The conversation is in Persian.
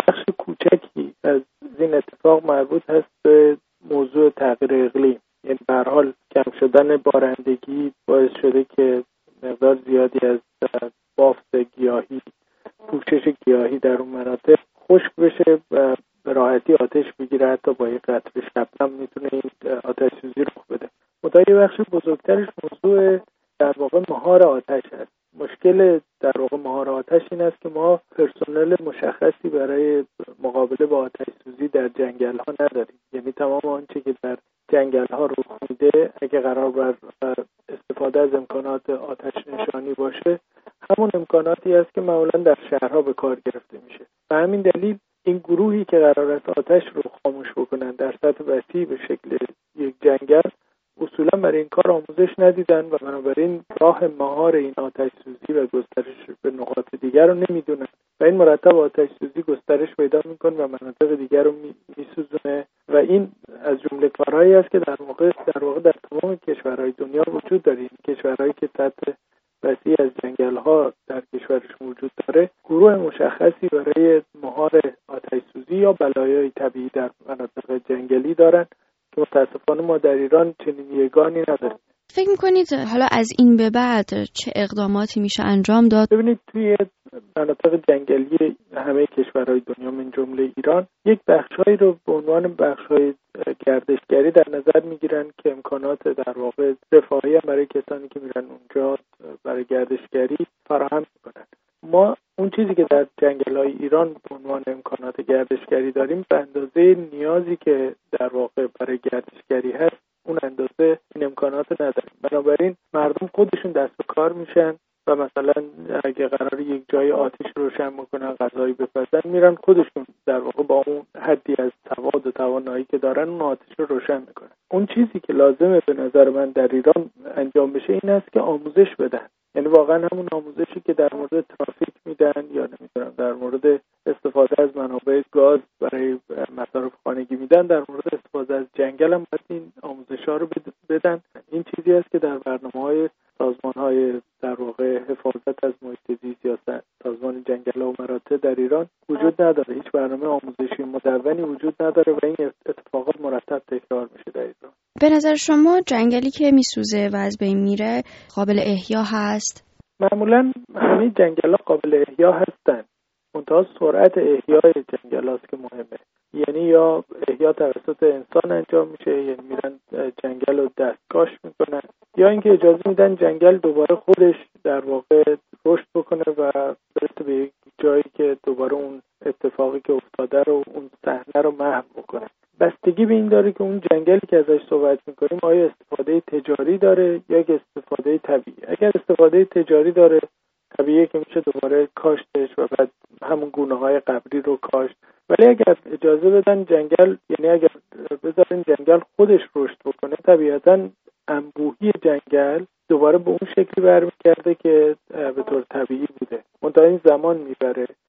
بخش کوچکی از این اتفاق مربوط هست به موضوع تغییر اقلیم. یعنی به هر حال کم شدن بارندگی باعث شده که مقدار زیادی از بافت گیاهی، پوشش گیاهی در اون مناطق خشک بشه و به راحتی آتش بگیره. حتی با یک قطره شبنم میتونه این آتش سوزی رخ بده. متأ بخش بزرگترش موضوع در واقع مهار آتش هست. مشکل در واقع مهار آتش این است که ما پرسنل مشخصی برای مقابله با آتش سوزی در جنگل ها نداریم. یعنی تمام آنچه که در جنگل ها رخ میده اگه قرار بر استفاده از امکانات آتش نشانی باشه، همون امکاناتی است که معمولا در شهرها به کار گرفته میشه. به همین دلیل این گروهی که قرار است آتش رو خاموش بکنن در سطح وسیع به شکل یک جنگل اصولا برای این کار آموزش ندیدن و بنابراین راه مهار این آتش سوزی و گسترش به نقاط دیگر رو نمیدونن و این مرتب آتش سوزی گسترش پیدا میکنه و مناطق دیگر رو میسوزونه و این از جمله کارهایی است که در واقع در تمام کشورهای دنیا وجود داره. این کشورهایی که سطح وسیع از جنگل‌ها در کشورشون وجود داره گروه مشخصی برای مهار آتش سوزی یا بلایای طبیعی در مناطق جنگلی دارن که متاسفانه ما در ایران چنین یگانی نداریم. فکر می‌کنید حالا از این به بعد چه اقداماتی میشه انجام داد؟ ببینید توی مناطق جنگلی همه کشورهای دنیا من جمله ایران یک بخشایی رو به عنوان بخش‌های گردشگری در نظر میگیرن که امکانات در واقع رفاهی برای کسانی که میرن اونجا برای گردشگری فراهم میکنن. ما اون چیزی که در جنگل‌های ایران به عنوان امکانات گردشگری داریم به اندازه نیازی که در واقع برای گردشگری هست اون اندازه این امکانات نداریم. بنابراین مردم خودشون دست به کار میشن و مثلا اگه قراره یک جای آتش روشن بکنن، غذایی بپزن، میرن خودشون در واقع با اون حدی از سواد و توانایی که دارن اون آتش رو روشن میکنن. اون چیزی که لازمه به نظر من در ایران انجام بشه این است که آموزش بدن. یعنی واقعا همون آموزشی که در مورد ترافیک میدن یا نمیدونم در مورد استفاده از منابع گاز برای مصارف خانگی میدن، در مورد استفاده از جنگل هم باید این آموزش‌ها رو بدن. این چیزی است که در برنامه‌های سازمان‌های در واقع حفاظت از محیط زیست یا سازمان جنگل و مراتع در ایران وجود نداره. هیچ برنامه آموزشی مدونی وجود نداره و این اتفاقات مرتب تکرار میشه در ایران. به نظر شما جنگلی که میسوزه و از بین میره قابل احیا هست؟ معمولاً همه جنگل‌ها قابل احیا هستن. منتها سرعت احیای جنگل‌هاست که مهمه. یعنی یا احیا توسط انسان انجام میشه، یعنی میرن جنگل رو دستکاش میکنن، یا اینکه اجازه میدن جنگل دوباره خودش در واقع رشد بکنه و برسه به یک جایی که دوباره اون اتفاقی که افتاده رو اون صحنه رو محو بکنه. بستگی به این داره که اون جنگلی که ازش صحبت میکنیم آیا استفاده تجاری داره یا استفاده طبیعی. اگر استفاده تجاری داره طبیعیه که میشه دوباره کاشتش و بعد همون گونه‌های قبلی رو کاشت. ولی اگر اجازه بدن جنگل، یعنی اگر بذارن جنگل خودش رشد بکنه، طبیعتاً انبوهی جنگل دوباره به اون شکلی برمیگرده که به طور طبیعی بوده. منتها این زمان میبره